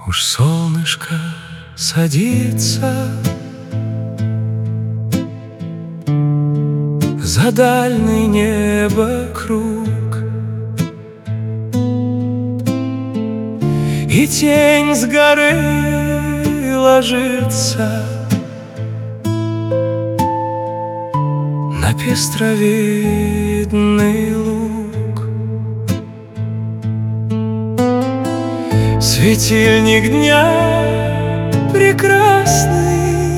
Уж солнышко садится за дальний небо круг, и тень с горы ложится на пестровидный луг. Светильник дня прекрасный,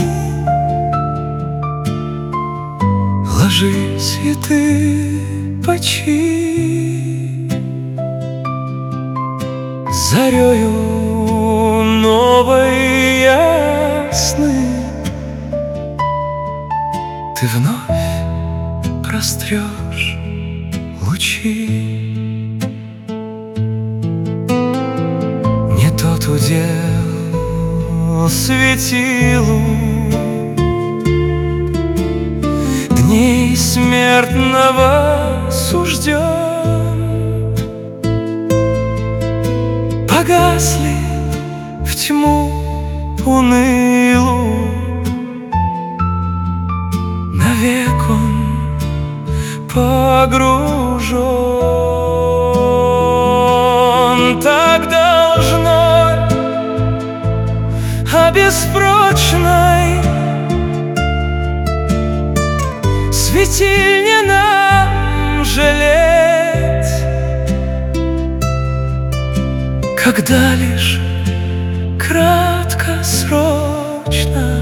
ложись и ты почи. Зарею новой ясной ты вновь прострешь лучи. Не тот удел светилу дней смертного сужден. Погасли в тьму унылу, навек он погружен. Так должно о беспрочной светильне нам жалеть, когда лишь краткосрочно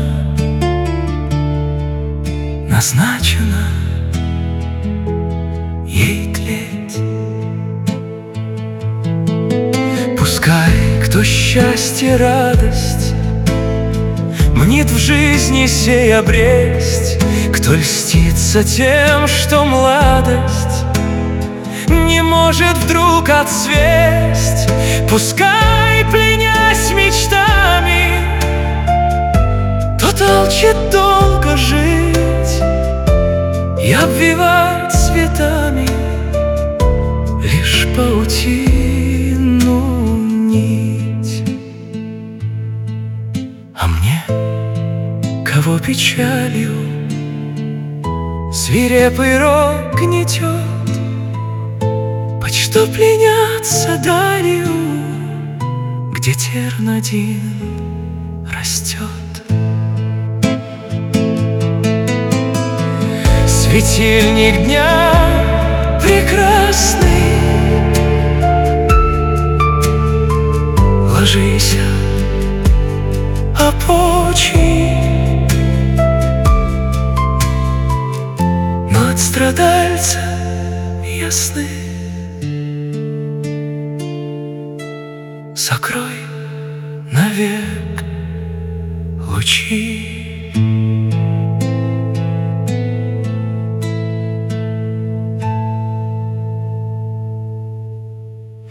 назначено ей тлеть. Пускай кто счастье, радость мнит в жизни сей обресть, кто льстится тем, что младость не может вдруг отцвесть. Пускай, пленясь мечтами, тот алчит долго жить и обвивать цветами лишь паутину нить. А мне, кого печалью свирепый рок гнетет, что пленятся далью, где терн один растет. Светильник дня прекрасный, ложись, опочи, но от страдальца ясны закрой навек лучи.